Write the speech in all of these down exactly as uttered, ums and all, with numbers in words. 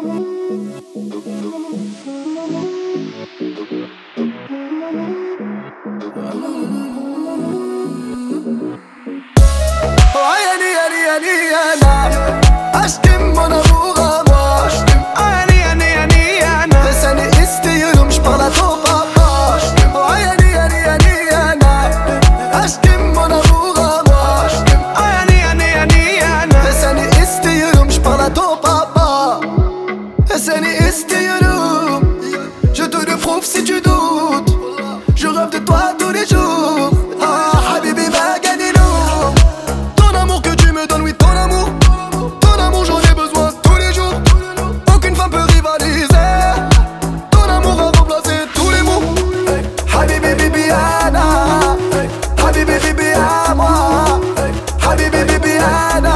Ayani yani yani yana aşkım bana buğama. Ayani yani yani yana ve seni istiyorum şpala topa. Ayani yani yani yana aşkım bana buğama. Ayani yani yani yana ve seni istiyorum şpala topa. Seni istiyorum. Je te le prouve si tu doutes. Je rêve de toi tous les jours. Ah habibi Maganino. Ton amour que tu me donnes, oui ton amour. Ton amour j'en ai besoin tous les jours. Aucune femme peut rivaliser. Ton amour a remplacé tous les mots. Habibi Bibiana. Habibi Bibi à moi. Habibi Bibiana.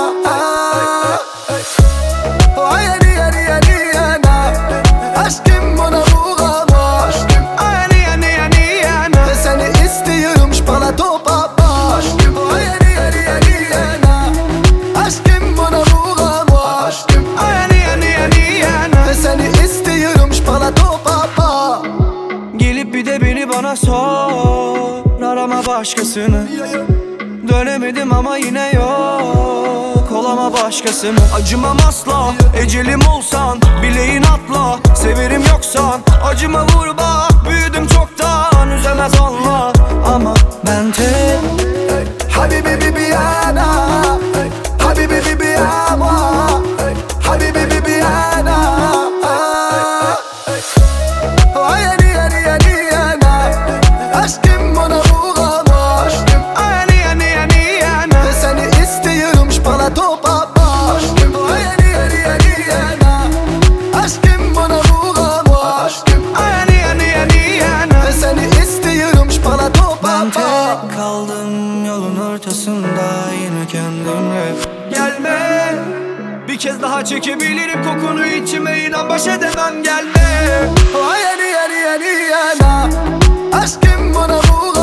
Ayani yani yani yana aşkım bana buğama. Ayani yani yani yana ve seni istiyorum şpala topa. Ayani yani yani yana aşkım bana buğama. Ayani yani yani yana ve seni istiyorum şpala topa. Gelip bir de beni bana sor, arama başkasını. Dönemedim ama yine yok, olama başkası mı? Acımam asla, ecelim olsan, bileğin atla. Severim yoksan, acıma vur bak. Büyüdüm çoktan, üzemez Allah. Ama ben tek Habibi Bibiana. Habibi Bibi à moi. Habibi Bibiana. Ayani yani yani yana aşkım bana buğama. Ayani yani yani yana ve seni istiyorum şpala topa. Ayani yani yani yana aşkım bana buğama. Ayani yani yani yana ve seni istiyorum şpala topa. Ben tek kaldım yolun ortasında, yine kendimle. Gelme, bir kez daha çekebilirim kokunu içime, inan baş edemem, gelme. Ayani yani yani yana aşkım bana buğama.